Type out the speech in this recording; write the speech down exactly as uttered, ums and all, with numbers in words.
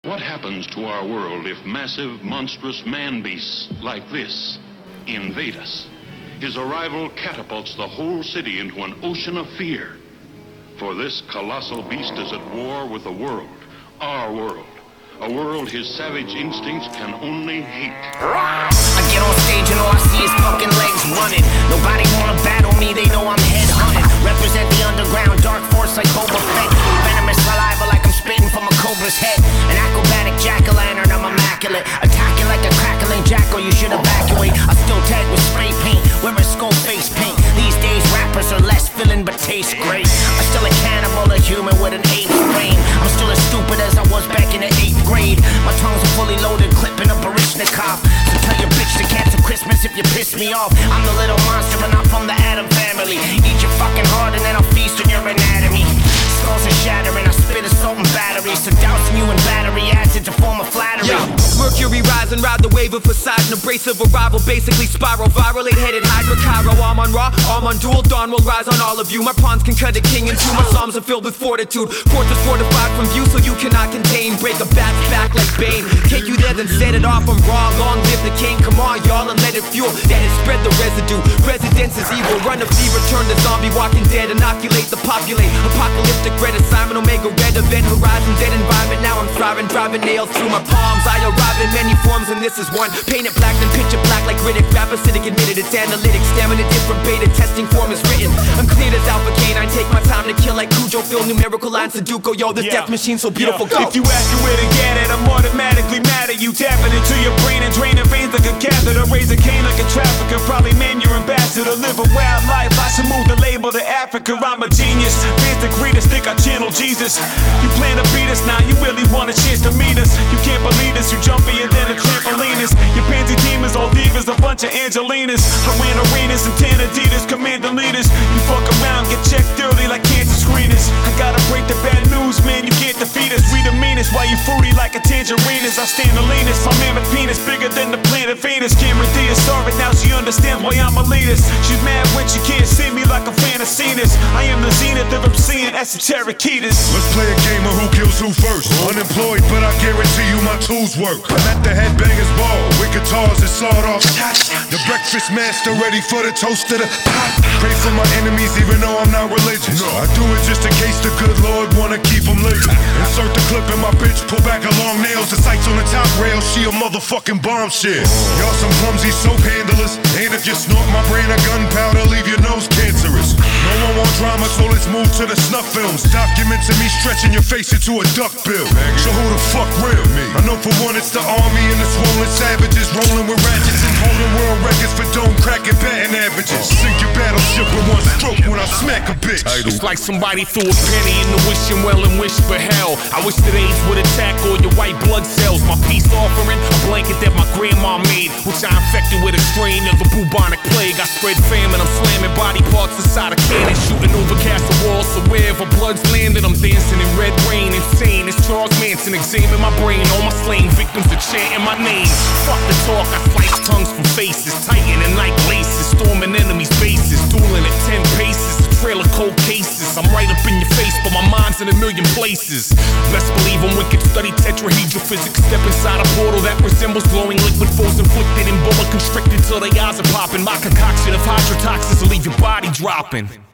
What happens to our world if massive, monstrous man-beasts like this invade us? His arrival catapults the whole city into an ocean of fear. For this colossal beast is at war with the world, our world. A world his savage instincts can only hate. I get on stage and all I see is fucking legs running. Nobody wanna battle me, they know I'm head hunting. Represent the underground, dark force like Boba Fett. Venomous saliva like I'm spitting from a cobra's head. An acrobatic jack-o'-lantern, I'm immaculate. Attacking like a crackling jackal, you should evacuate. I still tag with spray paint, wearing skull face paint. These days rappers are less filling but taste great. I'm still a cannibal, a human with an eighth brain. I'm still as stupid as I was back in the eighth grade. My tongue's a fully loaded clip in a Baryshnikov. So tell your bitch to cancel Christmas if you piss me off. I'm the little monster and I'm from the Adam family. Eat your fucking heart and then I'll feast on your anatomy. Skulls are shattering, I spit assault and batteries. So dousing you in battery acid to form a flattery. Yo, Mercury rising, ride the wave of Poseidon. Abrasive arrival, basically spiral. Viral, eight-headed Hydra, Cairo. I'm on raw, arm on dual. Dawn will rise on all of you. My pawns can cut a king in two. My psalms are filled with fortitude. Fortress fortified from view so you cannot contain. Break a bat's back like Bane. Take you there then set it off. I'm raw, long live the king. Come on y'all and let it fuel. That is spread the residue. Residence is evil. Run a fever, turn the zombie. Walking dead, inoculate the populate. Apocalyptic red assignment. Omega red event. Horizon dead environment. Now I'm thriving, driving nails through my palms. I arrive in many forms and this is one. Painted black then picture black like Riddick. Rap acidic admitted it's analytics. Stamina different beta testing form is written. I'm cleared as Alpha Canine. Take my time to kill like Cujo. Feel numerical lines Sudoku. Yo, this yeah. death machine so beautiful. Yeah. Go. If you ask me where to get it, I'm automatically mad at you. Tapping into your brain and draining veins like a catheter. Raise a cane like a trafficker. Probably name your ambassador. Live a wild life. I should move the label to Africa. I'm a genius. Fans the greatest think I channel Jesus. You plan to beat us now. You really want a chance to meet us. You can't believe this. You jumpier than a trampoline is. Your pansy demons, all divas, a bunch of Angelinas. I ran arenas and tan Adidas, commanding leaders. You fuck around, get checked early like cancer screeners. I gotta break the bad news, man. You can't defeat us. We the meanest, while you fruity like a tangerines. I stand the leanest. My mammoth penis bigger than the planet Venus. Cameron Diaz saw it, now she understands why I'm a elitist. She's mad when she can't see me like a fantasiness. I am the zenith of obscene esoteric heaters. Let's play a game of who kills who first. Unemployed, but I guarantee you my tools work. I'm at the Headbangers Ball with guitars and sawed off. The breakfast master ready for the toast to the pot. Pray for my enemies even though I'm not religious. No. I do it just in case the good Lord wanna keep them living. Insert the clip in my bitch, pull back her long nails. The sights on the top rail, she a motherfucking bombshell. Y'all some clumsy soap handlers. And if you snort my brain of gunpowder, leave your nose cancerous. No one want drama, so let's move to the snuff films. Documenting me stretching your face into a duck bill. So who the fuck real? Me. I know for one it's the army and the swollen savages rolling with ratchets and holding world records for dome cracking batting averages. Sink your battleship with one stroke when I smack a bitch. It's like somebody threw a penny in the wishing well and wished for hell. I wish that AIDS would attack all your white blood cells. My peace offering, a blanket that my grandma made, which I infected with a strain of the bubonic plague. I spread famine, I'm slamming body parts inside a cannon, shooting over castle walls. So wherever blood's landed, I'm dancing in red rain. Insane, it's Charles Manson, examine my brain. All my slain victims are chanting my name. Fuck the talk, I slice tongues from faces, tighten and like laces, storming enemies' bases, dueling at ten paces, a trail of cold cases. I'm right up in your face, but my mind's in a million places. Best believe I'm wicked, study tetrahedral physics. Step inside a portal that resembles glowing liquid foes inflicted and boa constricted till their eyes are popping. My concoction of hydrotoxins will leave your body dropping.